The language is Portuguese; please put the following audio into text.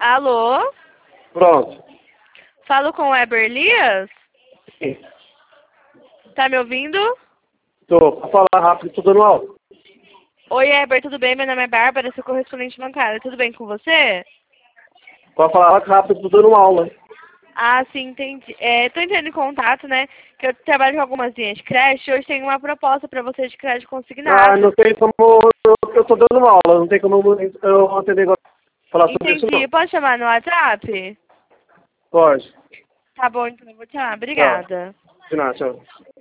Alô? Pronto. Falo com o Weber Elias? Sim. Tá me ouvindo? Tô. Pra falar rápido, tô dando aula. Oi, Weber, tudo bem? Meu nome é Bárbara, sou correspondente bancária. Tudo bem com você? Pra falar rápido, tô dando aula. Ah, sim, entendi. Tô entrando em contato, né? Que eu trabalho com algumas linhas de crédito e hoje tenho uma proposta para você de crédito Ah, consignado. não tem como... Eu tô dando aula, não tem como eu atender agora. Falar sobre isso, Entendi. não. Pode chamar no WhatsApp? Pode. Tá bom, então eu vou te chamar. Tchau. Obrigada. De nada, tchau.